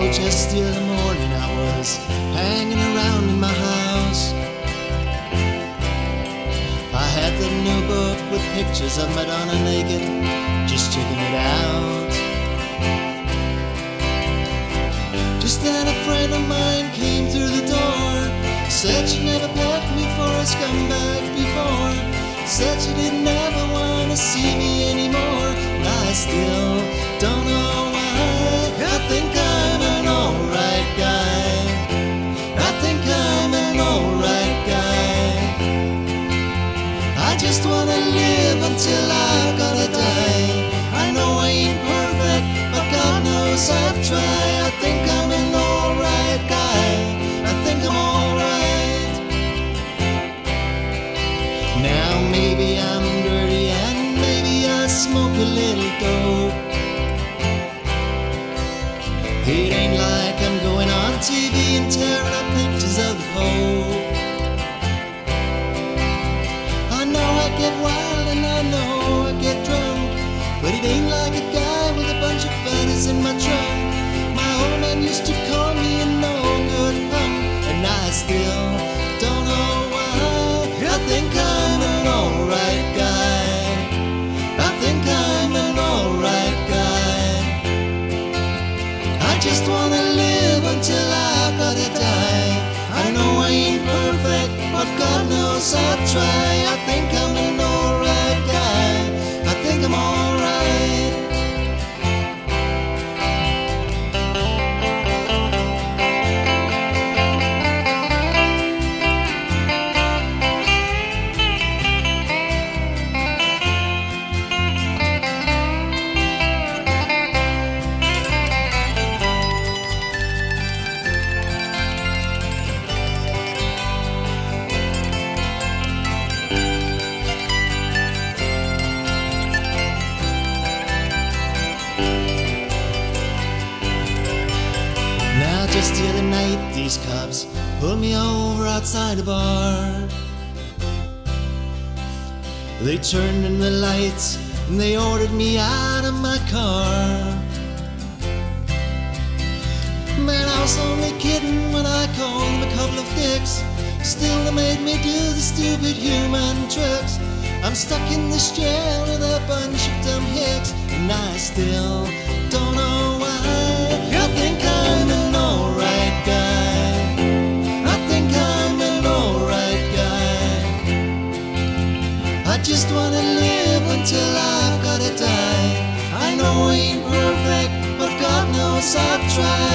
just the other morning I was hanging around in my house. I had the new book with pictures of Madonna naked, just checking it out. Just then a friend of mine came through the door, said she never packed me for a scumbag before, said she didn't ever want to see me anymore. And I still don't know why. I think I'm an alright guy. I think I'm an alright guy. I just wanna live until I gotta die. I know I ain't perfect, but God knows I've tried. I think I'm an alright guy. I think I'm alright. Now maybe I'm dirty and maybe I smoke a little dope. It ain't like I'm going on TV and tearing up pictures of the Pope. I know I get wild and I know I get drunk, but it ain't like a guy with a bunch of buddies in my trunk. My old man used to call me a no-good punk, and I still don't know why. I think I'm an alright guy. I think I'm an alright guy. I just wanna live until I gotta die. I know I ain't perfect, but God knows I'll try. I think I'm an alright guy. I think I'm alright. Just the other night, these cops pulled me over outside a bar. They turned in the lights and they ordered me out of my car. Man, I was only kidding when I called them a couple of dicks. Still they made me do the stupid human tricks. I'm stuck in this jail with a bunch of dumb hicks, and I still don't know why. I think I'm an alright guy. I think I'm an alright guy. I just wanna live until I've gotta die. I know I ain't perfect, but God knows I've tried.